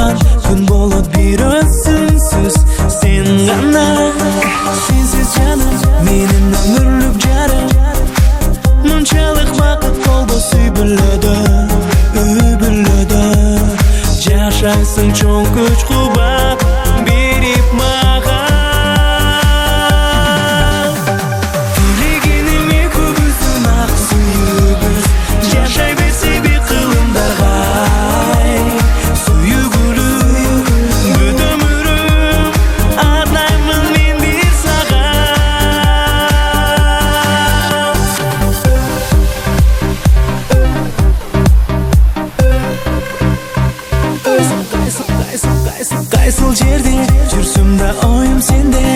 жалған күн болып bir өзсіз сен ғана сенсіз жаным менің өмірлік жарым мұншалық бақыт болды сүй біледі жашайсың чоң күш қубат беріп маған тілегеніме көбісін ақ сүйгіз жашай берсе бе қылымдарға сүйгіліп бүт өмірім арнаймын мен бір Қайсыл жерде жүрсім да ойым сенде